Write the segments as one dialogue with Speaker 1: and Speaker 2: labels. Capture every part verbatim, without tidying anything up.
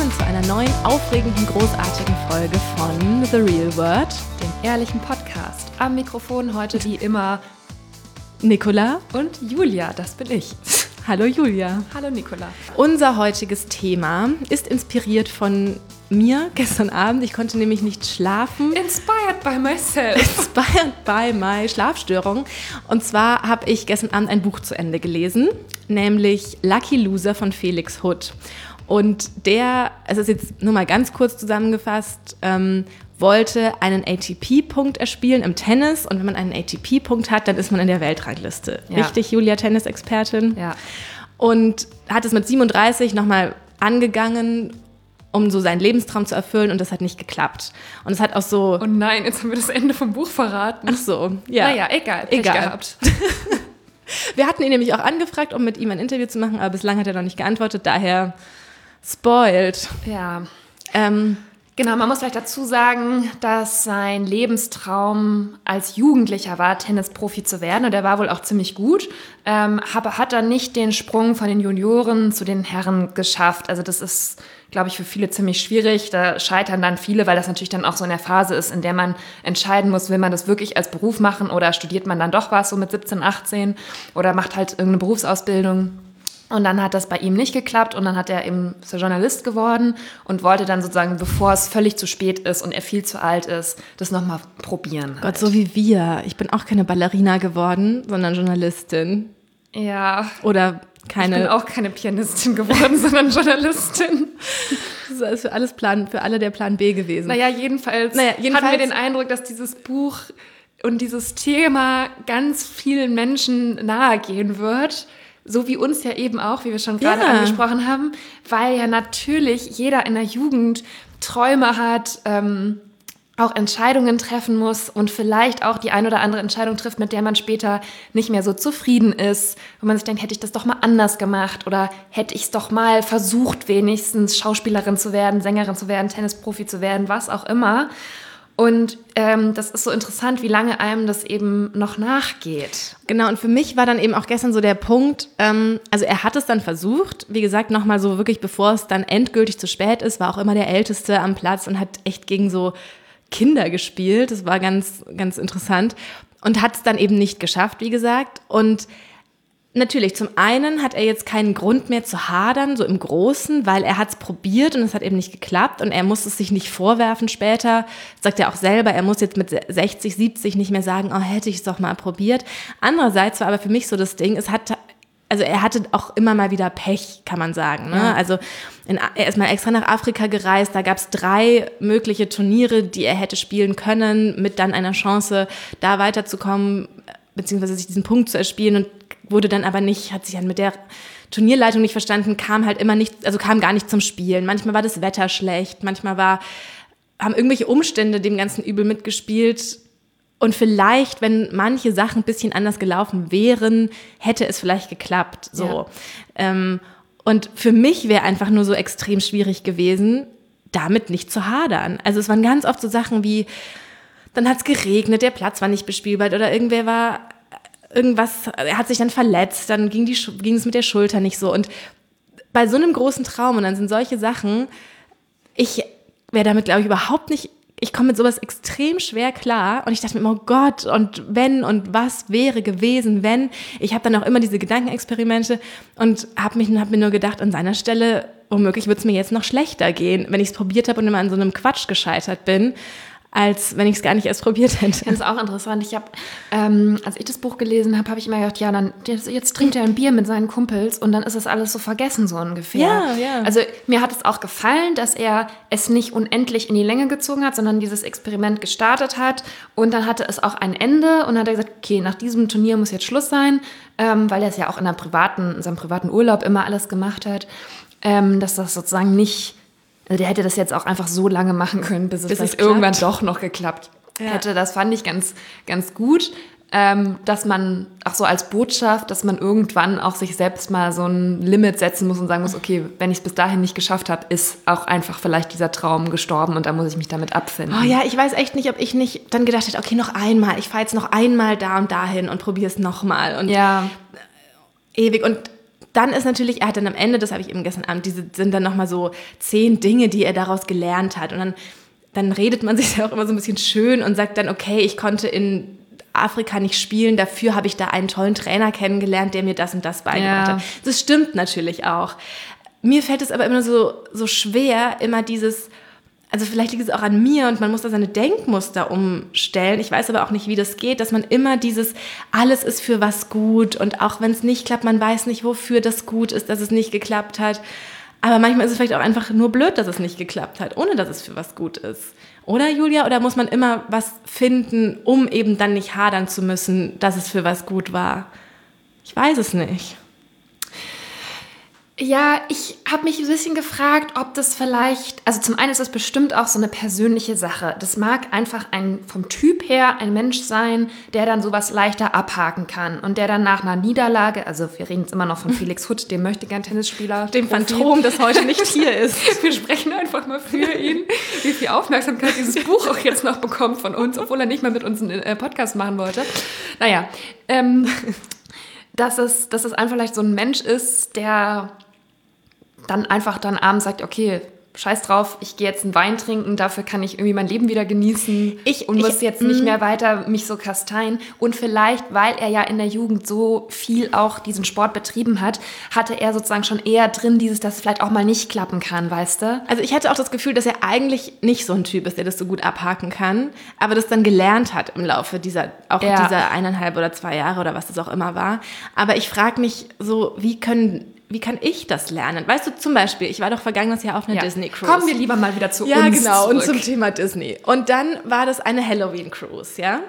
Speaker 1: willkommen zu einer neuen, aufregenden, großartigen Folge von The Real Word,
Speaker 2: dem ehrlichen Podcast. Am Mikrofon heute wie immer
Speaker 1: Nicola
Speaker 2: und Julia, das bin ich.
Speaker 1: Hallo Julia.
Speaker 2: Hallo Nicola.
Speaker 1: Unser heutiges Thema ist inspiriert von mir gestern Abend. Ich konnte nämlich nicht schlafen.
Speaker 2: Inspired by myself.
Speaker 1: Inspired by my Schlafstörung. Und zwar habe ich gestern Abend ein Buch zu Ende gelesen, nämlich Lucky Loser von Felix Hood. Und der, es ist jetzt nur mal ganz kurz zusammengefasst, ähm, wollte einen A T P-Punkt erspielen im Tennis. Und wenn man einen A T P-Punkt hat, dann ist man in der Weltrangliste.
Speaker 2: Ja.
Speaker 1: Richtig, Julia, Tennisexpertin?
Speaker 2: Ja.
Speaker 1: Und hat es mit siebenunddreißig nochmal angegangen, um so seinen Lebenstraum zu erfüllen, und das hat nicht geklappt. Und es hat auch so...
Speaker 2: Oh nein, jetzt haben wir das Ende vom Buch verraten.
Speaker 1: Ach so, ja.
Speaker 2: Naja, egal, Pech
Speaker 1: egal.
Speaker 2: gehabt.
Speaker 1: Wir hatten ihn nämlich auch angefragt, um mit ihm ein Interview zu machen, aber bislang hat er noch nicht geantwortet, daher spoiled.
Speaker 2: Ja.
Speaker 1: Ähm,
Speaker 2: Genau, man muss vielleicht dazu sagen, dass sein Lebenstraum als Jugendlicher war, Tennisprofi zu werden. Und der war wohl auch ziemlich gut, ähm, aber hat dann nicht den Sprung von den Junioren zu den Herren geschafft. Also das ist, glaube ich, für viele ziemlich schwierig. Da scheitern dann viele, weil das natürlich dann auch so in der Phase ist, in der man entscheiden muss, will man das wirklich als Beruf machen oder studiert man dann doch was so mit siebzehn, achtzehn oder macht halt irgendeine Berufsausbildung. Und dann hat das bei ihm nicht geklappt und dann hat er eben so Journalist geworden und wollte dann sozusagen, bevor es völlig zu spät ist und er viel zu alt ist, das nochmal probieren.
Speaker 1: Gott, halt. So wie wir. Ich bin auch keine Ballerina geworden, sondern Journalistin.
Speaker 2: Ja.
Speaker 1: Oder keine...
Speaker 2: Ich bin auch keine Pianistin geworden, sondern Journalistin.
Speaker 1: Das ist für alles Plan, für alle der Plan B gewesen.
Speaker 2: Naja, jedenfalls,
Speaker 1: naja, jedenfalls
Speaker 2: hatten wir den Eindruck, dass dieses Buch und dieses Thema ganz vielen Menschen nahegehen wird. So wie uns ja eben auch, wie wir schon gerade
Speaker 1: ja.
Speaker 2: angesprochen haben, weil ja natürlich jeder in der Jugend Träume hat, ähm, auch Entscheidungen treffen muss und vielleicht auch die ein oder andere Entscheidung trifft, mit der man später nicht mehr so zufrieden ist, wo man sich denkt, hätte ich das doch mal anders gemacht oder hätte ich es doch mal versucht, wenigstens Schauspielerin zu werden, Sängerin zu werden, Tennisprofi zu werden, was auch immer. Und ähm, das ist so interessant, wie lange einem das eben noch nachgeht.
Speaker 1: Genau, und für mich war dann eben auch gestern so der Punkt, ähm, also er hat es dann versucht, wie gesagt, nochmal so wirklich, bevor es dann endgültig zu spät ist, war auch immer der Älteste am Platz und hat echt gegen so Kinder gespielt. Das war ganz, ganz interessant und hat es dann eben nicht geschafft, wie gesagt. Und natürlich, zum einen hat er jetzt keinen Grund mehr zu hadern, so im Großen, weil er hat es probiert und es hat eben nicht geklappt und er muss es sich nicht vorwerfen später, sagt er auch selber, er muss jetzt mit sechzig, siebzig nicht mehr sagen, oh, hätte ich es doch mal probiert. Andererseits war aber für mich so das Ding, es hat, also er hatte auch immer mal wieder Pech, kann man sagen. Ne?
Speaker 2: Ja.
Speaker 1: Also in, er ist mal extra nach Afrika gereist, da gab es drei mögliche Turniere, die er hätte spielen können, mit dann einer Chance, da weiterzukommen, beziehungsweise sich diesen Punkt zu erspielen, und wurde dann aber nicht, hat sich dann mit der Turnierleitung nicht verstanden, kam halt immer nicht, also kam gar nicht zum Spielen. Manchmal war das Wetter schlecht, manchmal war, haben irgendwelche Umstände dem ganzen Übel mitgespielt. Und vielleicht, wenn manche Sachen ein bisschen anders gelaufen wären, hätte es vielleicht geklappt. So.
Speaker 2: Ja.
Speaker 1: Ähm, und für mich wäre einfach nur so extrem schwierig gewesen, damit nicht zu hadern. Also es waren ganz oft so Sachen wie, dann hat es geregnet, der Platz war nicht bespielbar oder irgendwer war... Irgendwas, er hat sich dann verletzt, dann ging, die, ging es mit der Schulter nicht so. Und bei so einem großen Traum, und dann sind solche Sachen, ich wäre damit, glaube ich, überhaupt nicht, ich komme mit sowas extrem schwer klar. Und ich dachte mir immer, oh Gott, und wenn und was wäre gewesen, wenn. Ich habe dann auch immer diese Gedankenexperimente und habe mich, hab mir nur gedacht, an seiner Stelle, womöglich würde es mir jetzt noch schlechter gehen, wenn ich es probiert habe und immer an so einem Quatsch gescheitert bin, als wenn ich es gar nicht erst probiert hätte.
Speaker 2: Das ist auch interessant. Ich habe, ähm, als ich das Buch gelesen habe, habe ich immer gedacht, ja, dann jetzt, jetzt trinkt er ein Bier mit seinen Kumpels und dann ist das alles so vergessen, so ungefähr.
Speaker 1: Ja, ja.
Speaker 2: Also mir hat es auch gefallen, dass er es nicht unendlich in die Länge gezogen hat, sondern dieses Experiment gestartet hat und dann hatte es auch ein Ende und dann hat er gesagt, okay, nach diesem Turnier muss jetzt Schluss sein, ähm, weil er es ja auch in, einer privaten, in seinem privaten Urlaub immer alles gemacht hat, ähm, dass das sozusagen nicht... Also der hätte das jetzt auch einfach so lange machen können, bis es, bis es irgendwann doch noch geklappt ja. hätte. Das fand ich ganz, ganz gut, ähm, dass man auch so als Botschaft, dass man irgendwann auch sich selbst mal so ein Limit setzen muss und sagen muss, okay, wenn ich es bis dahin nicht geschafft habe, ist auch einfach vielleicht dieser Traum gestorben und da muss ich mich damit abfinden.
Speaker 1: Oh ja, ich weiß echt nicht, ob ich nicht dann gedacht hätte, okay, noch einmal, ich fahre jetzt noch einmal da und dahin und probiere es nochmal. Und
Speaker 2: ja.
Speaker 1: ewig. Und dann ist natürlich, er hat dann am Ende, das habe ich eben gestern Abend, diese sind dann nochmal so zehn Dinge, die er daraus gelernt hat. Und dann, dann redet man sich ja auch immer so ein bisschen schön und sagt dann, okay, ich konnte in Afrika nicht spielen, dafür habe ich da einen tollen Trainer kennengelernt, der mir das und das beigebracht
Speaker 2: Ja.
Speaker 1: hat. Das stimmt natürlich auch. Mir fällt es aber immer so, so schwer, immer dieses, also vielleicht liegt es auch an mir und man muss da seine Denkmuster umstellen. Ich weiß aber auch nicht, wie das geht, dass man immer dieses, alles ist für was gut und auch wenn es nicht klappt, man weiß nicht, wofür das gut ist, dass es nicht geklappt hat. Aber manchmal ist es vielleicht auch einfach nur blöd, dass es nicht geklappt hat, ohne dass es für was gut ist. Oder, Julia? Oder muss man immer was finden, um eben dann nicht hadern zu müssen, dass es für was gut war? Ich weiß es nicht.
Speaker 2: Ja, ich habe mich ein bisschen gefragt, ob das vielleicht, also zum einen ist das bestimmt auch so eine persönliche Sache. Das mag einfach ein vom Typ her ein Mensch sein, der dann sowas leichter abhaken kann und der dann nach einer Niederlage, also wir reden jetzt immer noch von Felix Hutt, dem Möchtegern-Tennisspieler,
Speaker 1: Dem Phantom, das heute nicht hier ist.
Speaker 2: Wir sprechen einfach mal für ihn, wie viel Aufmerksamkeit dieses Buch auch jetzt noch bekommt von uns, obwohl er nicht mal mit uns einen äh, Podcast machen wollte. Naja, ähm, dass es, dass es einfach vielleicht so ein Mensch ist, der dann einfach dann abends sagt, okay, scheiß drauf, ich gehe jetzt einen Wein trinken, dafür kann ich irgendwie mein Leben wieder genießen
Speaker 1: Ich-
Speaker 2: und
Speaker 1: ich-
Speaker 2: muss jetzt nicht mehr weiter mich so kasteien. Und vielleicht, weil er ja in der Jugend so viel auch diesen Sport betrieben hat, hatte er sozusagen schon eher drin dieses, dass es vielleicht auch mal nicht klappen kann, weißt du?
Speaker 1: Also ich hatte auch das Gefühl, dass er eigentlich nicht so ein Typ ist, der das so gut abhaken kann, aber das dann gelernt hat im Laufe dieser, auch
Speaker 2: Ja.
Speaker 1: dieser eineinhalb oder zwei Jahre oder was das auch immer war. Aber ich frage mich so, wie können... Wie kann ich das lernen? Weißt du, zum Beispiel, ich war doch vergangenes Jahr auf einer
Speaker 2: Ja.
Speaker 1: Disney-Cruise.
Speaker 2: Kommen wir lieber mal wieder zu
Speaker 1: Ja,
Speaker 2: uns
Speaker 1: genau,
Speaker 2: zurück.
Speaker 1: und zum Thema Disney. Und dann war das eine Halloween-Cruise, ja?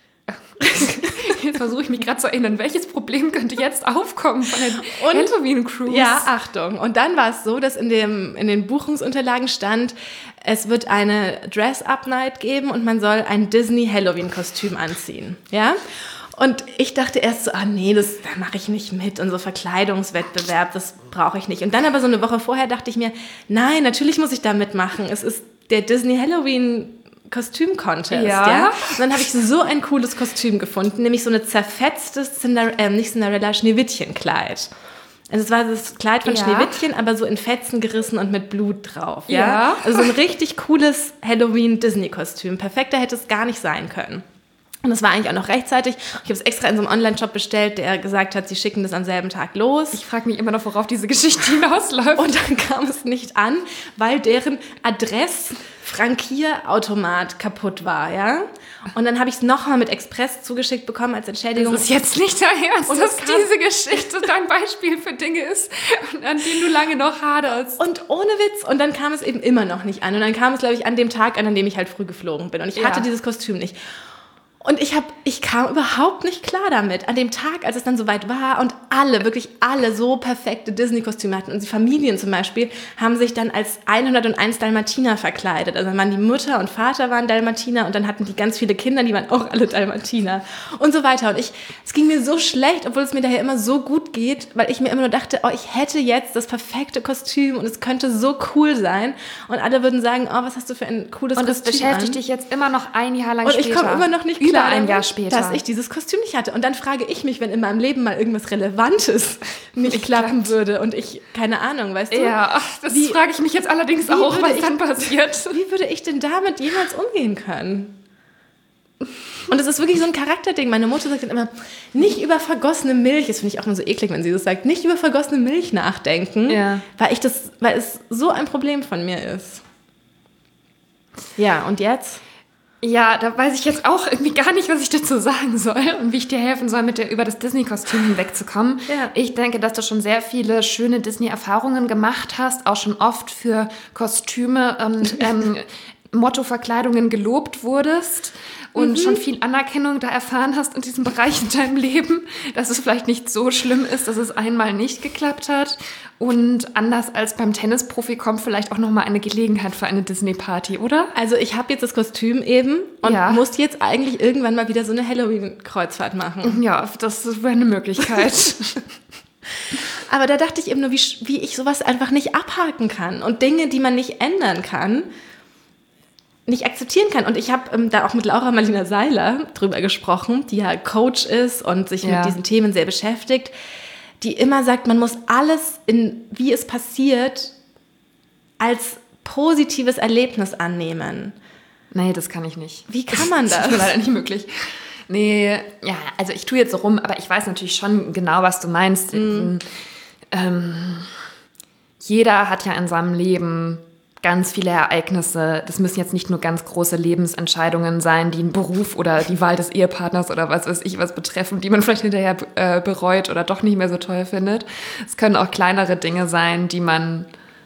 Speaker 2: Jetzt versuche ich mich gerade zu erinnern, welches Problem könnte jetzt aufkommen von der
Speaker 1: Und-
Speaker 2: Halloween-Cruise?
Speaker 1: Ja, Achtung. Und dann war es so, dass in, dem, in den Buchungsunterlagen stand, es wird eine Dress-Up-Night geben und man soll ein Disney-Halloween-Kostüm anziehen, ja? Und ich dachte erst so, ah nee, das da mache ich nicht mit und so Verkleidungswettbewerb, das brauche ich nicht. Und dann aber so eine Woche vorher dachte ich mir, nein, natürlich muss ich da mitmachen. Es ist der Disney Halloween Kostüm-Contest, ja.
Speaker 2: Ja.
Speaker 1: Und dann habe ich so ein cooles Kostüm gefunden, nämlich so eine zerfetztes Cinder- äh, nicht Cinderella, Schneewittchen-Kleid. Also es war das Kleid von
Speaker 2: Ja.
Speaker 1: Schneewittchen, aber so in Fetzen gerissen und mit Blut drauf. Ja?
Speaker 2: Ja.
Speaker 1: Also so ein richtig cooles Halloween-Disney-Kostüm. Perfekter hätte es gar nicht sein können. Und das war eigentlich auch noch rechtzeitig. Ich habe es extra in so einem Online-Shop bestellt, der gesagt hat, sie schicken das am selben Tag los.
Speaker 2: Ich frage mich immer noch, worauf diese Geschichte hinausläuft.
Speaker 1: Und dann kam es nicht an, weil deren Adress-Frankierautomat kaputt war, ja. Und dann habe ich es nochmal mit Express zugeschickt bekommen als Entschädigung.
Speaker 2: Das ist jetzt nicht dein Ernst,
Speaker 1: Und
Speaker 2: dass
Speaker 1: es kam-
Speaker 2: diese Geschichte dein Beispiel für Dinge ist, an denen du lange noch haderst.
Speaker 1: Und ohne Witz. Und dann kam es eben immer noch nicht an. Und dann kam es, glaube ich, an dem Tag an, an dem ich halt früh geflogen bin. Und ich
Speaker 2: Ja.
Speaker 1: hatte dieses Kostüm nicht. Und ich, hab, ich kam überhaupt nicht klar damit. An dem Tag, als es dann soweit war und alle, wirklich alle so perfekte Disney-Kostüme hatten. Und die Familien zum Beispiel haben sich dann als hunderteins Dalmatiner verkleidet. Also dann waren die Mutter und Vater waren Dalmatiner und dann hatten die ganz viele Kinder, die waren auch alle Dalmatiner und so weiter. Und ich, es ging mir so schlecht, obwohl es mir daher immer so gut geht, weil ich mir immer nur dachte, oh, ich hätte jetzt das perfekte Kostüm und es könnte so cool sein. Und alle würden sagen, oh, was hast du für ein cooles
Speaker 2: Und das
Speaker 1: Kostüm
Speaker 2: beschäftigt
Speaker 1: an?
Speaker 2: dich jetzt immer noch ein Jahr lang
Speaker 1: Und
Speaker 2: später.
Speaker 1: ich komme immer noch nicht
Speaker 2: Über
Speaker 1: klar
Speaker 2: ein
Speaker 1: damit,
Speaker 2: Jahr später.
Speaker 1: dass ich dieses Kostüm nicht hatte. Und dann frage ich mich, wenn in meinem Leben mal irgendwas Relevantes nicht klappen würde und ich, keine Ahnung, weißt du?
Speaker 2: Ja, ach, das
Speaker 1: Wie-
Speaker 2: frage ich mich jetzt allerdings
Speaker 1: wie
Speaker 2: auch,
Speaker 1: würde
Speaker 2: was
Speaker 1: ich-
Speaker 2: dann passiert.
Speaker 1: Wie würde ich denn damit jemals umgehen können? Und es ist wirklich so ein Charakterding. Meine Mutter sagt dann immer, nicht über vergossene Milch, das finde ich auch immer so eklig, wenn sie das sagt, nicht über vergossene Milch nachdenken,
Speaker 2: Ja.
Speaker 1: weil, ich das, weil es so ein Problem von mir ist. Ja, und jetzt?
Speaker 2: Ja, da weiß ich jetzt auch irgendwie gar nicht, was ich dazu sagen soll und wie ich dir helfen soll, mit der, über das Disney-Kostüm hinwegzukommen.
Speaker 1: Ja.
Speaker 2: Ich denke, dass du schon sehr viele schöne Disney-Erfahrungen gemacht hast, auch schon oft für Kostüme und ähm, Motto-Verkleidungen gelobt wurdest und
Speaker 1: Mhm.
Speaker 2: schon viel Anerkennung da erfahren hast in diesem Bereich in deinem Leben, dass es vielleicht nicht so schlimm ist, dass es einmal nicht geklappt hat. Und anders als beim Tennisprofi kommt vielleicht auch nochmal eine Gelegenheit für eine Disney-Party, oder?
Speaker 1: Also ich habe jetzt das Kostüm eben und
Speaker 2: Ja.
Speaker 1: muss jetzt eigentlich irgendwann mal wieder so eine Halloween-Kreuzfahrt machen.
Speaker 2: Ja, das wäre eine Möglichkeit.
Speaker 1: Aber da dachte ich eben nur, wie, sch- wie ich sowas einfach nicht abhaken kann und Dinge, die man nicht ändern kann, nicht akzeptieren kann. Und ich habe ähm, da auch mit Laura Marlina Seiler drüber gesprochen, die ja Coach ist und sich
Speaker 2: Ja.
Speaker 1: mit diesen Themen sehr beschäftigt. die immer sagt, man muss alles, in, wie es passiert, als positives Erlebnis annehmen.
Speaker 2: Nee, das kann ich nicht.
Speaker 1: Wie kann man das?
Speaker 2: Das ist mir leider nicht möglich. Nee, ja, also ich tue jetzt so rum, aber ich weiß natürlich schon genau, was du meinst. Mhm. Ähm, jeder hat ja in seinem Leben ganz viele Ereignisse. Das müssen jetzt nicht nur ganz große Lebensentscheidungen sein, die einen Beruf oder die Wahl des Ehepartners oder was weiß ich was betreffen, die man vielleicht hinterher äh, bereut oder doch nicht mehr so toll findet. Es können auch kleinere Dinge sein, die man,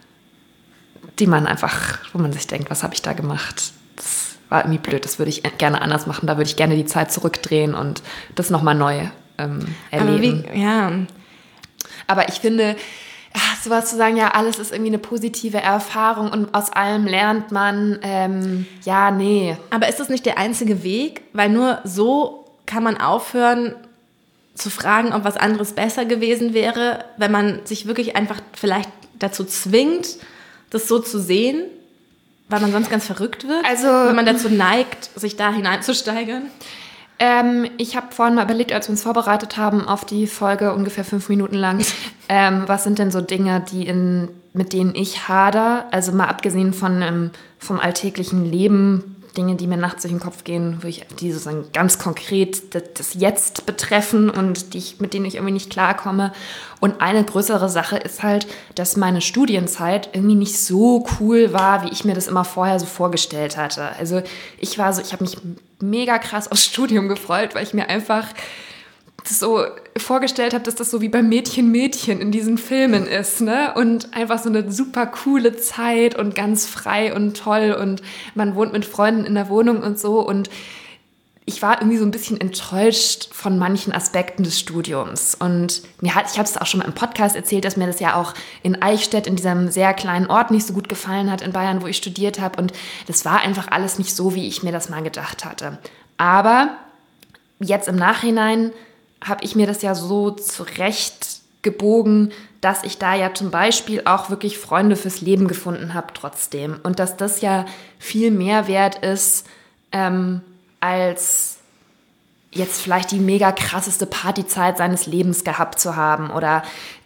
Speaker 2: die man einfach, wo man sich denkt, was habe ich da gemacht? Das war irgendwie blöd, das würde ich gerne anders machen. Da würde ich gerne die Zeit zurückdrehen und das nochmal neu ähm, erleben.
Speaker 1: Aber wie, ja.
Speaker 2: Aber ich finde, sowas zu sagen, ja, alles ist irgendwie eine positive Erfahrung und aus allem lernt man, ähm, ja, nee.
Speaker 1: Aber ist das nicht der einzige Weg? Weil nur so kann man aufhören zu fragen, ob was anderes besser gewesen wäre, wenn man sich wirklich einfach vielleicht dazu zwingt, das so zu sehen, weil man sonst ganz verrückt wird,
Speaker 2: also,
Speaker 1: wenn man dazu neigt, sich da hineinzusteigern.
Speaker 2: Ähm, ich habe vorhin mal überlegt, als wir uns vorbereitet haben auf die Folge, ungefähr fünf Minuten lang, ähm, was sind denn so Dinge, die in, mit denen ich hader, also mal abgesehen von ähm, vom alltäglichen Leben, Dinge, die mir nachts durch den Kopf gehen, wo ich die sozusagen ganz konkret das, das Jetzt betreffen und die ich, mit denen ich irgendwie nicht klarkomme. Und eine größere Sache ist halt, dass meine Studienzeit irgendwie nicht so cool war, wie ich mir das immer vorher so vorgestellt hatte. Also ich war so, ich habe mich mega krass aufs Studium gefreut, weil ich mir einfach das so vorgestellt habe, dass das so wie bei Mädchen, Mädchen in diesen Filmen ist, ne? Und einfach so eine super coole Zeit und ganz frei und toll und man wohnt mit Freunden in der Wohnung und so. Und ich war irgendwie so ein bisschen enttäuscht von manchen Aspekten des Studiums. Und mir hat, ich habe es auch schon mal im Podcast erzählt, dass mir das ja auch in Eichstätt, in diesem sehr kleinen Ort, nicht so gut gefallen hat in Bayern, wo ich studiert habe. Und das war einfach alles nicht so, wie ich mir das mal gedacht hatte. Aber jetzt im Nachhinein habe ich mir das ja so zurechtgebogen, dass ich da ja zum Beispiel auch wirklich Freunde fürs Leben gefunden habe trotzdem. Und dass das ja viel mehr wert ist, ähm, als jetzt vielleicht die mega krasseste Partyzeit seines Lebens gehabt zu haben. Oder,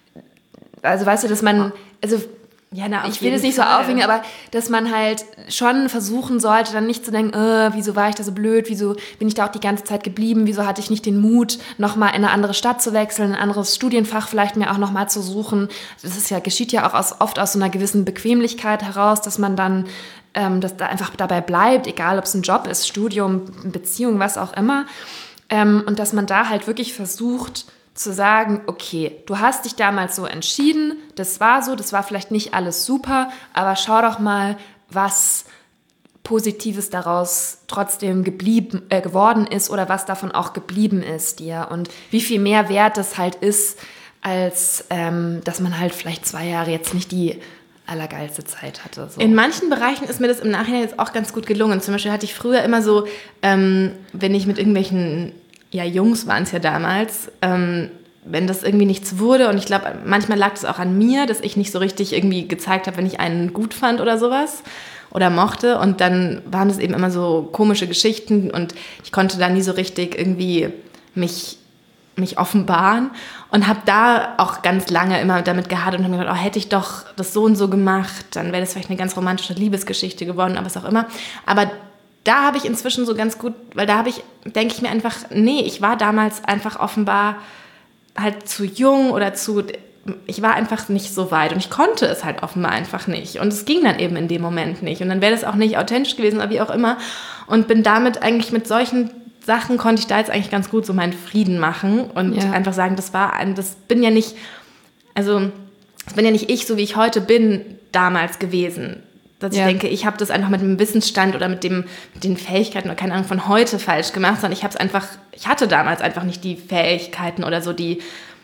Speaker 2: also weißt du, dass man, also ja, na, ich will das nicht so aufhängen, aber dass man halt schon versuchen sollte, dann nicht zu denken, äh, wieso war ich da so blöd, wieso bin ich da auch die ganze Zeit geblieben, wieso hatte ich nicht den Mut, nochmal in eine andere Stadt zu wechseln, ein anderes Studienfach vielleicht mir auch nochmal zu suchen. Das ist ja, geschieht ja auch aus, oft aus so einer gewissen Bequemlichkeit heraus, dass man dann ähm, dass da einfach dabei bleibt, egal ob es ein Job ist, Studium, Beziehung, was auch immer. Ähm, und dass man da halt wirklich versucht, zu sagen, okay, du hast dich damals so entschieden, das war so, das war vielleicht nicht alles super, aber schau doch mal, was Positives daraus trotzdem geblieben, äh, geworden ist oder was davon auch geblieben ist dir und wie viel mehr wert es halt ist, als ähm, dass man halt vielleicht zwei Jahre jetzt nicht die allergeilste Zeit hatte. So.
Speaker 1: In manchen Bereichen ist mir das im Nachhinein jetzt auch ganz gut gelungen. Zum Beispiel hatte ich früher immer so, ähm, wenn ich mit irgendwelchen ja, Jungs waren es ja damals, ähm, wenn das irgendwie nichts wurde und ich glaube, manchmal lag das auch an mir, dass ich nicht so richtig irgendwie gezeigt habe, wenn ich einen gut fand oder sowas oder mochte und dann waren es eben immer so komische Geschichten und ich konnte da nie so richtig irgendwie mich, mich offenbaren und habe da auch ganz lange immer damit gehadert und habe mir gedacht, oh, hätte ich doch das so und so gemacht, dann wäre das vielleicht eine ganz romantische Liebesgeschichte geworden, aber was auch immer. Aber da habe ich inzwischen so ganz gut, weil da habe ich, denke ich mir einfach, nee, ich war damals einfach offenbar halt zu jung oder zu, ich war einfach nicht so weit und ich konnte es halt offenbar einfach nicht und es ging dann eben in dem Moment nicht und dann wäre das auch nicht authentisch gewesen oder wie auch immer und bin damit eigentlich mit solchen Sachen konnte ich da jetzt eigentlich ganz gut so meinen Frieden machen und ja. einfach sagen, das war ein, das bin ja nicht, also das bin ja nicht ich, so wie ich heute bin, damals gewesen. Dass ja. ich denke, ich habe das einfach mit dem Wissensstand oder mit, dem, mit den Fähigkeiten oder keine Ahnung von heute falsch gemacht, sondern ich habe es einfach, ich hatte damals einfach nicht die Fähigkeiten oder so die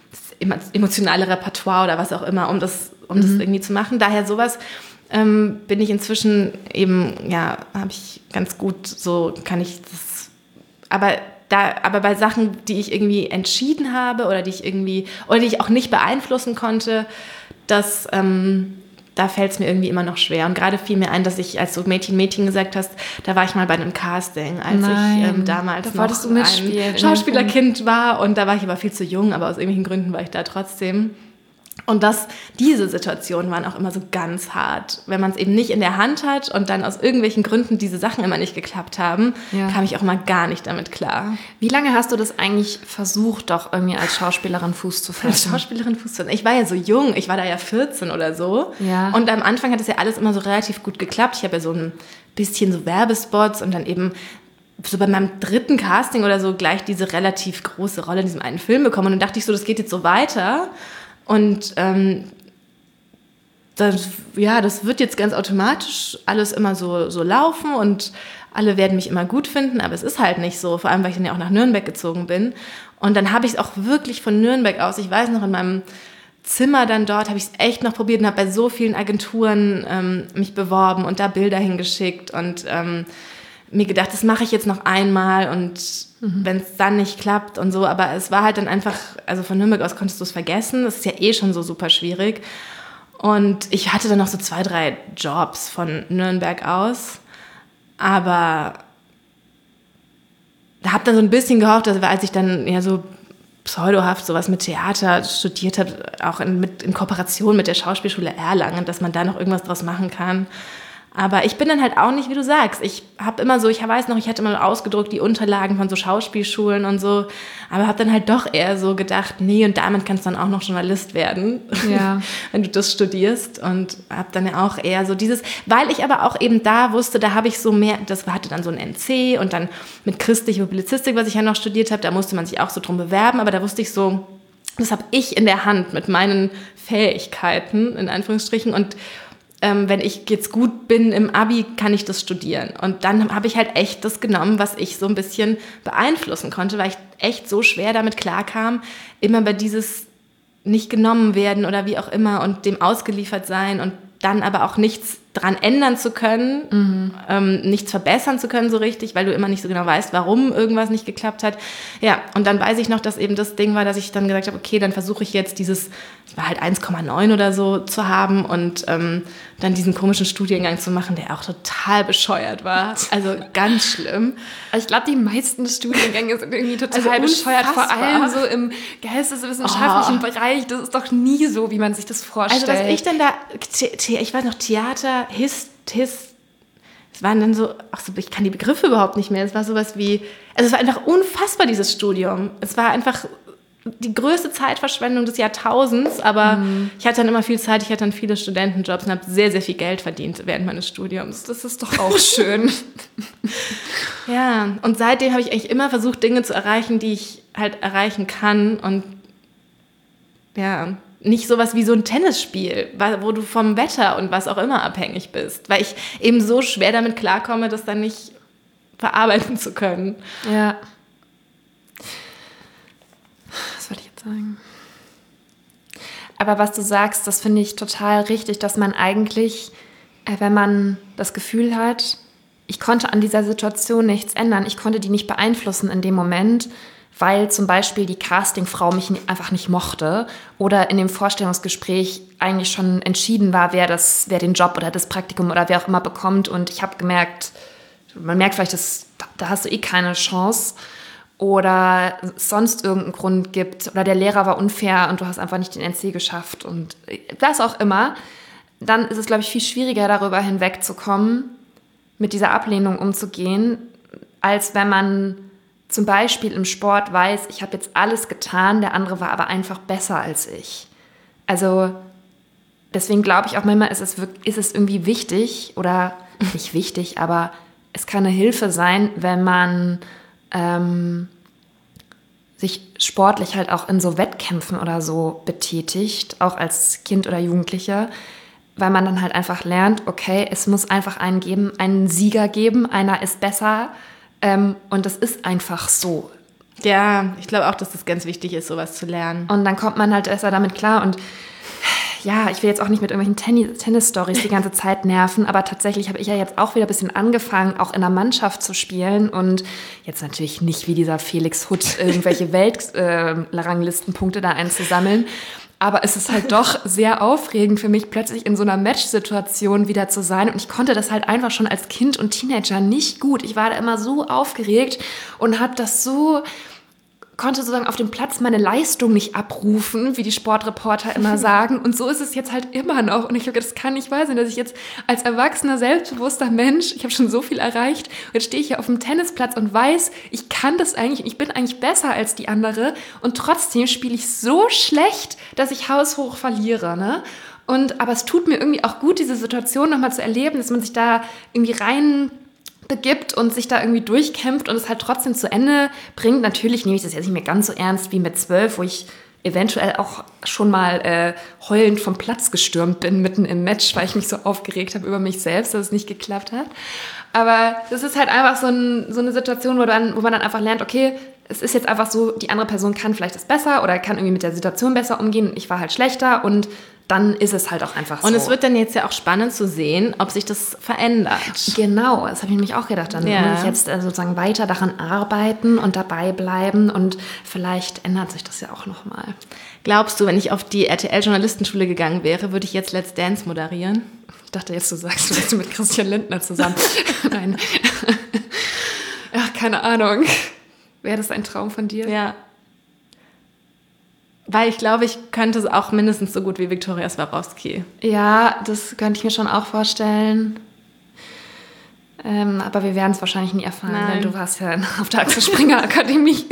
Speaker 1: das emotionale Repertoire oder was auch immer, um das, um mhm. das irgendwie zu machen. Daher sowas ähm, bin ich inzwischen eben, ja, habe ich ganz gut, so kann ich das, aber da, aber bei Sachen, die ich irgendwie entschieden habe oder die ich irgendwie, oder die ich auch nicht beeinflussen konnte, das, ähm, da fällt es mir irgendwie immer noch schwer. Und gerade fiel mir ein, dass ich, als du Mädchen, Mädchen gesagt hast, da war ich mal bei einem Casting, als
Speaker 2: Nein,
Speaker 1: ich ähm, damals
Speaker 2: da
Speaker 1: noch
Speaker 2: du mitspielen,
Speaker 1: ein Schauspielerkind war. Und da war ich aber viel zu jung, aber aus irgendwelchen Gründen war ich da trotzdem. Und das, diese Situationen waren auch immer so ganz hart. Wenn man es eben nicht in der Hand hat und dann aus irgendwelchen Gründen diese Sachen immer nicht geklappt haben, ja. kam ich auch immer gar nicht damit klar.
Speaker 2: Wie lange hast du das eigentlich versucht, doch irgendwie als Schauspielerin Fuß zu fassen?
Speaker 1: Als Schauspielerin Fuß zu fassen. Ich war ja so jung, ich war da ja vierzehn oder so.
Speaker 2: Ja.
Speaker 1: Und am Anfang hat es ja alles immer so relativ gut geklappt. Ich habe ja so ein bisschen so Werbespots und dann eben so bei meinem dritten Casting oder so gleich diese relativ große Rolle in diesem einen Film bekommen. Und dann dachte ich so, das geht jetzt so weiter. Und ähm, das, ja, das wird jetzt ganz automatisch alles immer so, so laufen und alle werden mich immer gut finden, aber es ist halt nicht so, vor allem, weil ich dann ja auch nach Nürnberg gezogen bin. Und dann habe ich es auch wirklich von Nürnberg aus, ich weiß noch, in meinem Zimmer dann dort habe ich es echt noch probiert und habe bei so vielen Agenturen ähm, mich beworben und da Bilder hingeschickt und ähm, mir gedacht, das mache ich jetzt noch einmal und mhm. wenn es dann nicht klappt und so, aber es war halt dann einfach, also von Nürnberg aus konntest du es vergessen, das ist ja eh schon so super schwierig und ich hatte dann noch so zwei, drei Jobs von Nürnberg aus, aber da habe dann so ein bisschen gehofft, dass, als ich dann ja so pseudohaft sowas mit Theater studiert habe, auch in, mit, in Kooperation mit der Schauspielschule Erlangen, dass man da noch irgendwas draus machen kann. Aber ich bin dann halt auch nicht, wie du sagst. Ich habe immer so, ich weiß noch, ich hatte mal ausgedruckt die Unterlagen von so Schauspielschulen und so, aber habe dann halt doch eher so gedacht, nee, und damit kannst du dann auch noch Journalist werden,
Speaker 2: ja.
Speaker 1: wenn du das studierst. Und habe dann ja auch eher so dieses, weil ich aber auch eben da wusste, da habe ich so mehr, das hatte dann so ein N C und dann mit christlicher Publizistik, was ich ja noch studiert habe, da musste man sich auch so drum bewerben, aber da wusste ich so, das habe ich in der Hand mit meinen Fähigkeiten, in Anführungsstrichen, und Ähm, wenn ich jetzt gut bin im Abi, kann ich das studieren. Und dann habe ich halt echt das genommen, was ich so ein bisschen beeinflussen konnte, weil ich echt so schwer damit klarkam, immer bei dieses nicht genommen werden oder wie auch immer und dem ausgeliefert sein und dann aber auch nichts dran ändern zu können, mhm. ähm, nichts verbessern zu können so richtig, weil du immer nicht so genau weißt, warum irgendwas nicht geklappt hat. Ja, und dann weiß ich noch, dass eben das Ding war, dass ich dann gesagt habe, okay, dann versuche ich jetzt dieses, es war halt eins Komma neun oder so zu haben und ähm, dann diesen komischen Studiengang zu machen, der auch total bescheuert war. Also ganz schlimm.
Speaker 2: Ich glaube, die meisten Studiengänge sind irgendwie total
Speaker 1: also
Speaker 2: bescheuert, vor allem so im geisteswissenschaftlichen
Speaker 1: oh.
Speaker 2: Bereich. Das ist doch nie so, wie man sich das vorstellt.
Speaker 1: Also was ich dann da, ich weiß noch, Theater, Hist, Hist, es waren dann so, ach so, ich kann die Begriffe überhaupt nicht mehr. Es war sowas wie, also es war einfach unfassbar, dieses Studium. Es war einfach die größte Zeitverschwendung des Jahrtausends, aber mhm. ich hatte dann immer viel Zeit, ich hatte dann viele Studentenjobs und habe sehr, sehr viel Geld verdient während meines Studiums.
Speaker 2: Das ist doch auch schön.
Speaker 1: Ja, und seitdem habe ich eigentlich immer versucht, Dinge zu erreichen, die ich halt erreichen kann und ja, nicht sowas wie so ein Tennisspiel, wo du vom Wetter und was auch immer abhängig bist, weil ich eben so schwer damit klarkomme, das dann nicht verarbeiten zu können.
Speaker 2: Ja. Was wollte ich jetzt sagen? Aber was du sagst, das finde ich total richtig, dass man eigentlich, wenn man das Gefühl hat, ich konnte an dieser Situation nichts ändern, ich konnte die nicht beeinflussen in dem Moment, weil zum Beispiel die Castingfrau mich einfach nicht mochte oder in dem Vorstellungsgespräch eigentlich schon entschieden war, wer, das, wer den Job oder das Praktikum oder wer auch immer bekommt. Und ich habe gemerkt, man merkt vielleicht, dass, da hast du eh keine Chance oder es sonst irgendeinen Grund gibt oder der Lehrer war unfair und du hast einfach nicht den N C geschafft und das auch immer. Dann ist es, glaube ich, viel schwieriger, darüber hinwegzukommen, mit dieser Ablehnung umzugehen, als wenn man zum Beispiel im Sport weiß, ich habe jetzt alles getan, der andere war aber einfach besser als ich. Also deswegen glaube ich auch manchmal, ist es, ist es irgendwie wichtig oder nicht wichtig, aber es kann eine Hilfe sein, wenn man ähm, sich sportlich halt auch in so Wettkämpfen oder so betätigt, auch als Kind oder Jugendlicher, weil man dann halt einfach lernt, okay, es muss einfach einen geben, einen Sieger geben, einer ist besser. Ähm, und das ist einfach so.
Speaker 1: Ja, ich glaube auch, dass das ganz wichtig ist, sowas zu lernen.
Speaker 2: Und dann kommt man halt besser damit klar. Und ja, ich will jetzt auch nicht mit irgendwelchen Tennis- Tennis-Stories die ganze Zeit nerven, aber tatsächlich habe ich ja jetzt auch wieder ein bisschen angefangen, auch in der Mannschaft zu spielen. Und jetzt natürlich nicht wie dieser Felix Hutt irgendwelche Weltranglistenpunkte äh, da einzusammeln. Aber es ist halt doch sehr aufregend für mich, plötzlich in so einer Match-Situation wieder zu sein. Und ich konnte das halt einfach schon als Kind und Teenager nicht gut. Ich war da immer so aufgeregt und habe das so... konnte sozusagen auf dem Platz meine Leistung nicht abrufen, wie die Sportreporter immer sagen. Und so ist es jetzt halt immer noch. Und ich glaube, das kann nicht wahr sein, dass ich jetzt als erwachsener, selbstbewusster Mensch, ich habe schon so viel erreicht, und jetzt stehe ich hier auf dem Tennisplatz und weiß, ich kann das eigentlich, ich bin eigentlich besser als die andere. Und trotzdem spiele ich so schlecht, dass ich haushoch verliere, ne? Und, aber es tut mir irgendwie auch gut, diese Situation nochmal zu erleben, dass man sich da irgendwie rein... begibt und sich da irgendwie durchkämpft und es halt trotzdem zu Ende bringt. Natürlich nehme ich das jetzt nicht mehr ganz so ernst wie mit zwölf, wo ich eventuell auch schon mal äh, heulend vom Platz gestürmt bin, mitten im Match, weil ich mich so aufgeregt habe über mich selbst, dass es nicht geklappt hat. Aber das ist halt einfach so, ein, so eine Situation, wo, dann, wo man dann einfach lernt, okay, es ist jetzt einfach so, die andere Person kann vielleicht das besser oder kann irgendwie mit der Situation besser umgehen. Ich war halt schlechter und dann ist es halt auch einfach so.
Speaker 1: Und es wird dann jetzt ja auch spannend zu sehen, ob sich das verändert.
Speaker 2: Genau, das habe ich nämlich auch gedacht. Dann
Speaker 1: ja.
Speaker 2: muss ich jetzt sozusagen weiter daran arbeiten und dabei bleiben und vielleicht ändert sich das ja auch nochmal.
Speaker 1: Glaubst du, wenn ich auf die R T L-Journalistenschule gegangen wäre, würde ich jetzt Let's Dance moderieren?
Speaker 2: Ich dachte jetzt, du sagst, du bist mit Christian Lindner zusammen. Nein. Ach, keine Ahnung. Wäre das ein Traum von dir?
Speaker 1: Ja. Weil ich glaube, ich könnte es auch mindestens so gut wie Viktoria Swarovski.
Speaker 2: Ja, das könnte ich mir schon auch vorstellen. Ähm, aber wir werden es wahrscheinlich nie erfahren,
Speaker 1: Nein.
Speaker 2: denn du warst ja auf der Axel Springer Akademie.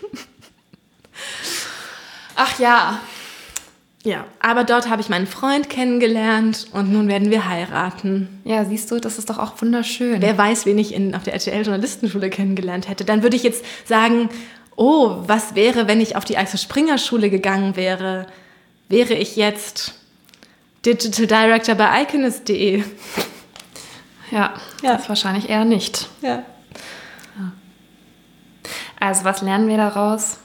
Speaker 2: Ach ja.
Speaker 1: Ja, aber dort habe ich meinen Freund kennengelernt und nun werden wir heiraten.
Speaker 2: Ja, siehst du, das ist doch auch wunderschön.
Speaker 1: Wer weiß, wen ich in, auf der R T L-Journalistenschule kennengelernt hätte. Dann würde ich jetzt sagen... oh, was wäre, wenn ich auf die Axel Springer Schule gegangen wäre? Wäre ich jetzt Digital Director bei iconist punkt de?
Speaker 2: Ja,
Speaker 1: ja,
Speaker 2: das wahrscheinlich eher nicht.
Speaker 1: Ja.
Speaker 2: Ja. Also, was lernen wir daraus?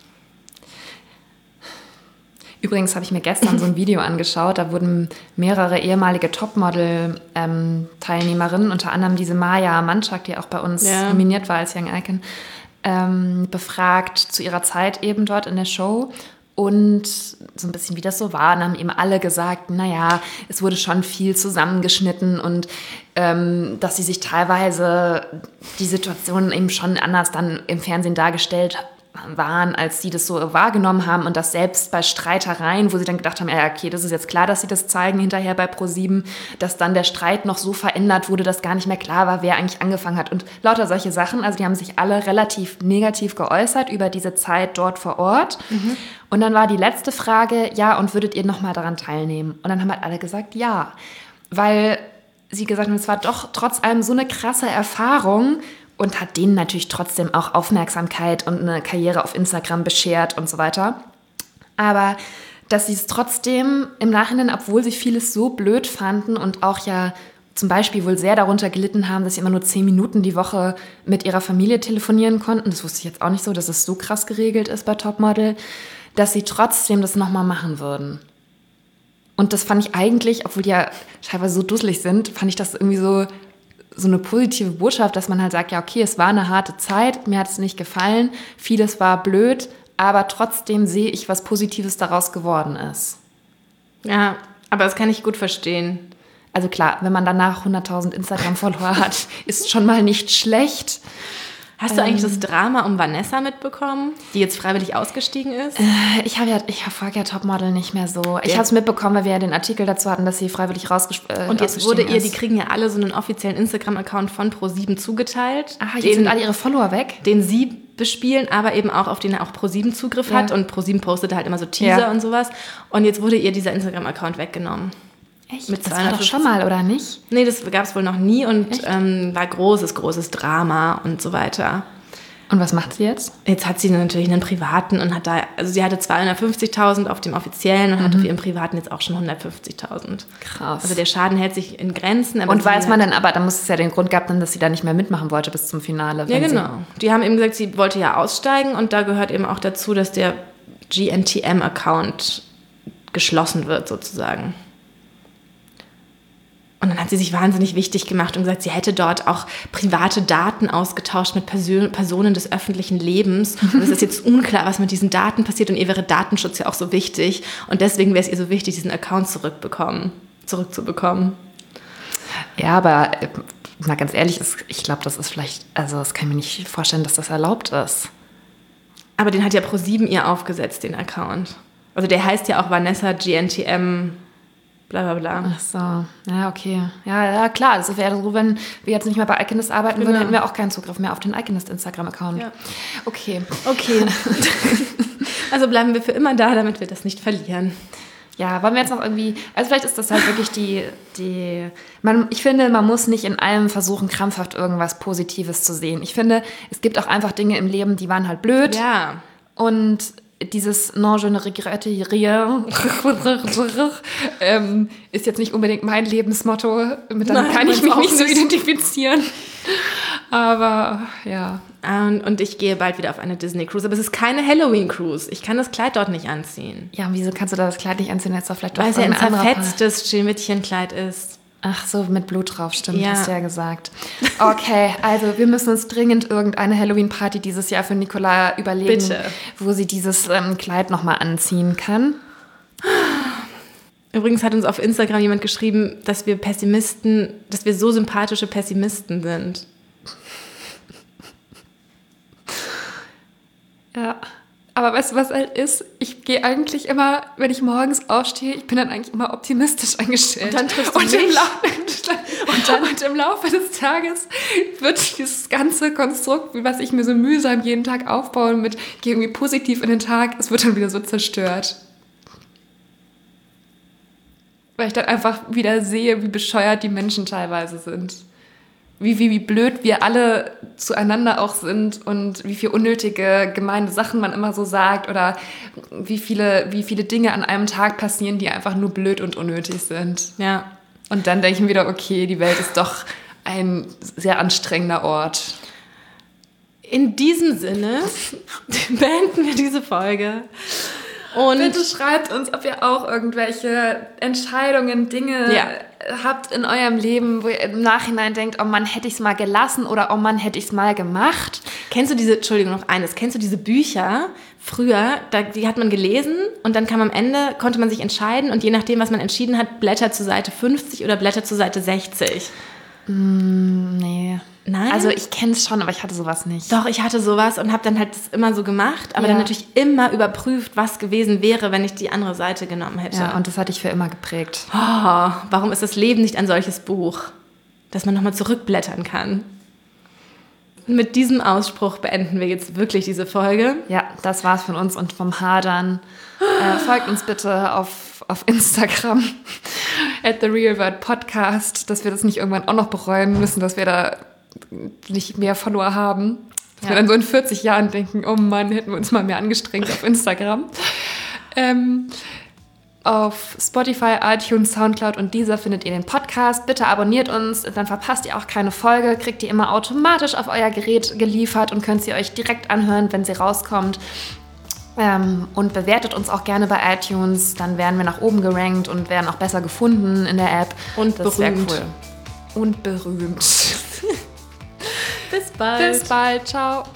Speaker 2: Übrigens habe ich mir gestern so ein Video angeschaut, da wurden mehrere ehemalige Topmodel-Teilnehmerinnen, ähm, unter anderem diese Maja Manczak, die auch bei uns
Speaker 1: ja.
Speaker 2: nominiert war als Young Icon, Ähm, befragt zu ihrer Zeit eben dort in der Show und so ein bisschen, wie das so war. Und haben eben alle gesagt, naja, es wurde schon viel zusammengeschnitten und ähm, dass sie sich teilweise die Situation eben schon anders dann im Fernsehen dargestellt waren, als sie das so wahrgenommen haben und das selbst bei Streitereien, wo sie dann gedacht haben, ja, okay, das ist jetzt klar, dass sie das zeigen hinterher bei ProSieben, dass dann der Streit noch so verändert wurde, dass gar nicht mehr klar war, wer eigentlich angefangen hat und lauter solche Sachen. Also die haben sich alle relativ negativ geäußert über diese Zeit dort vor Ort. Mhm. Und dann war die letzte Frage, ja, und würdet ihr nochmal daran teilnehmen? Und dann haben halt alle gesagt, ja, weil sie gesagt haben, es war doch trotz allem so eine krasse Erfahrung und hat denen natürlich trotzdem auch Aufmerksamkeit und eine Karriere auf Instagram beschert und so weiter. Aber dass sie es trotzdem im Nachhinein, obwohl sie vieles so blöd fanden und auch ja zum Beispiel wohl sehr darunter gelitten haben, dass sie immer nur zehn Minuten die Woche mit ihrer Familie telefonieren konnten, das wusste ich jetzt auch nicht so, dass es so krass geregelt ist bei Topmodel, dass sie trotzdem das nochmal machen würden. Und das fand ich eigentlich, obwohl die ja teilweise so dusselig sind, fand ich das irgendwie so... so eine positive Botschaft, dass man halt sagt, ja, okay, es war eine harte Zeit, mir hat es nicht gefallen, vieles war blöd, aber trotzdem sehe ich, was Positives daraus geworden ist.
Speaker 1: Ja, aber das kann ich gut verstehen.
Speaker 2: Also klar, wenn man danach hunderttausend Instagram-Follower hat, ist schon mal nicht schlecht.
Speaker 1: Hast du eigentlich das Drama um Vanessa mitbekommen, die jetzt freiwillig ausgestiegen ist?
Speaker 2: Ich habe ja, ich verfolge ja Topmodel nicht mehr so. Ich ja. habe es mitbekommen, weil wir ja den Artikel dazu hatten, dass sie freiwillig rausgestiegen ist.
Speaker 1: Und jetzt wurde ihr, die kriegen ja alle so einen offiziellen Instagram-Account von ProSieben zugeteilt.
Speaker 2: Ach, jetzt sind alle ihre Follower weg?
Speaker 1: Den sie bespielen, aber eben auch auf den auch ProSieben Zugriff ja. hat. Und ProSieben postet halt immer so Teaser ja. und sowas. Und jetzt wurde ihr dieser Instagram-Account weggenommen.
Speaker 2: Echt? Mit das war doch schon mal, oder nicht?
Speaker 1: Nee, das gab es wohl noch nie und ähm, war großes, großes Drama und so weiter.
Speaker 2: Und was macht sie jetzt?
Speaker 1: Jetzt hat sie natürlich einen privaten und hat da, also sie hatte zweihundertfünfzigtausend auf dem offiziellen und mhm. hatte für ihren privaten jetzt auch schon hundertfünfzigtausend.
Speaker 2: Krass.
Speaker 1: Also der Schaden hält sich in Grenzen. Aber
Speaker 2: und weiß man denn, aber da muss es ja den Grund gehabt haben, dass sie da nicht mehr mitmachen wollte bis zum Finale.
Speaker 1: Ja, genau. Die haben eben gesagt, sie wollte ja aussteigen und da gehört eben auch dazu, dass der G N T M-Account geschlossen wird sozusagen. Und dann hat sie sich wahnsinnig wichtig gemacht und gesagt, sie hätte dort auch private Daten ausgetauscht mit Persön- Personen des öffentlichen Lebens. Und es ist jetzt unklar, was mit diesen Daten passiert. Und ihr wäre Datenschutz ja auch so wichtig. Und deswegen wäre es ihr so wichtig, diesen Account zurückbekommen, zurückzubekommen.
Speaker 2: Ja, aber mal ganz ehrlich, ich glaube, das ist vielleicht, also das kann ich mir nicht vorstellen, dass das erlaubt ist.
Speaker 1: Aber den hat ja ProSieben ihr aufgesetzt, den Account. Also der heißt ja auch Vanessa G N T M, bla bla bla.
Speaker 2: Ach so, ja, okay. Ja, ja klar, das wäre so, wenn wir jetzt nicht mehr bei Iconist arbeiten
Speaker 1: Genau.
Speaker 2: würden, hätten wir auch keinen Zugriff mehr auf den Iconist Instagram-Account.
Speaker 1: Ja.
Speaker 2: Okay.
Speaker 1: Okay. Also bleiben wir für immer da, damit wir das nicht verlieren.
Speaker 2: Ja, wollen wir jetzt noch irgendwie, also vielleicht ist das halt wirklich die, die man, ich finde, man muss nicht in allem versuchen, krampfhaft irgendwas Positives zu sehen. Ich finde, es gibt auch einfach Dinge im Leben, die waren halt blöd.
Speaker 1: Ja.
Speaker 2: Und dieses non je ne regrette rien ähm, ist jetzt nicht unbedingt mein Lebensmotto. Mit damit kann ich mich nicht so identifizieren. Aber ja.
Speaker 1: Und, und ich gehe bald wieder auf eine Disney-Cruise. Aber es ist keine Halloween-Cruise. Ich kann das Kleid dort nicht anziehen.
Speaker 2: Ja, und wieso kannst du da das Kleid nicht anziehen? Jetzt doch vielleicht doch
Speaker 1: Weil es ja ein
Speaker 2: irgendein anderer
Speaker 1: zerfetztes Schneewittchenkleid ist.
Speaker 2: Ach so, mit Blut drauf, stimmt,
Speaker 1: Ja.
Speaker 2: hast du ja gesagt. Okay, also wir müssen uns dringend irgendeine Halloween-Party dieses Jahr für Nicola überlegen,
Speaker 1: Bitte.
Speaker 2: wo sie dieses ähm, Kleid nochmal anziehen kann.
Speaker 1: Übrigens hat uns auf Instagram jemand geschrieben, dass wir Pessimisten, dass wir so sympathische Pessimisten sind.
Speaker 2: Ja, aber weißt du, was halt ist? Ich gehe eigentlich immer, wenn ich morgens aufstehe, ich bin dann eigentlich immer optimistisch eingestellt.
Speaker 1: Und dann triffst du
Speaker 2: und im,
Speaker 1: mich.
Speaker 2: Laufe, und, dann, und im Laufe des Tages wird dieses ganze Konstrukt, was ich mir so mühsam jeden Tag aufbaue, mit gehe irgendwie positiv in den Tag, es wird dann wieder so zerstört. Weil ich dann einfach wieder sehe, wie bescheuert die Menschen teilweise sind. Wie, wie, wie blöd wir alle zueinander auch sind und wie viele unnötige, gemeine Sachen man immer so sagt oder wie viele, wie viele Dinge an einem Tag passieren, die einfach nur blöd und unnötig sind.
Speaker 1: Ja.
Speaker 2: Und dann denke ich mir wieder, okay, die Welt ist doch ein sehr anstrengender Ort.
Speaker 1: In diesem Sinne beenden wir diese Folge. Und
Speaker 2: Bitte schreibt uns, ob ihr auch irgendwelche Entscheidungen, Dinge
Speaker 1: Ja.
Speaker 2: habt in eurem Leben, wo ihr im Nachhinein denkt, oh Mann, hätte ich es mal gelassen oder oh Mann, hätte ich es mal gemacht.
Speaker 1: kennst du diese, Entschuldigung, noch eines, kennst du diese Bücher früher, da, die hat man gelesen und dann kam am Ende, konnte man sich entscheiden und je nachdem, was man entschieden hat, Blätter zur Seite fünfzig oder Blätter zur Seite sechzig.
Speaker 2: Mm, nee.
Speaker 1: Nein?
Speaker 2: Also ich kenne es schon, aber ich hatte sowas nicht.
Speaker 1: Doch, ich hatte sowas und habe dann halt das immer so gemacht, aber
Speaker 2: Ja.
Speaker 1: dann natürlich immer überprüft, was gewesen wäre, wenn ich die andere Seite genommen hätte.
Speaker 2: Ja, und das hatte ich für immer geprägt.
Speaker 1: Oh, warum ist das Leben nicht ein solches Buch, dass man nochmal zurückblättern kann? Mit diesem Ausspruch beenden wir jetzt wirklich diese Folge.
Speaker 2: Ja, das war's von uns und vom Hadern. Äh, folgt uns bitte auf, auf Instagram at the real word podcast, dass wir das nicht irgendwann auch noch bereuen müssen, dass wir da nicht mehr Follower haben. Dass
Speaker 1: Ja.
Speaker 2: wir dann so in vierzig Jahren denken, oh Mann, hätten wir uns mal mehr angestrengt auf Instagram. ähm, auf Spotify, iTunes, Soundcloud und Deezer findet ihr den Podcast. Bitte abonniert uns, dann verpasst ihr auch keine Folge, kriegt ihr immer automatisch auf euer Gerät geliefert und könnt sie euch direkt anhören, wenn sie rauskommt. Ähm, und bewertet uns auch gerne bei iTunes, dann werden wir nach oben gerankt und werden auch besser gefunden in der App.
Speaker 1: Und
Speaker 2: das wär
Speaker 1: berühmt.
Speaker 2: cool. Und berühmt.
Speaker 1: Bis bald.
Speaker 2: Bis bald, ciao.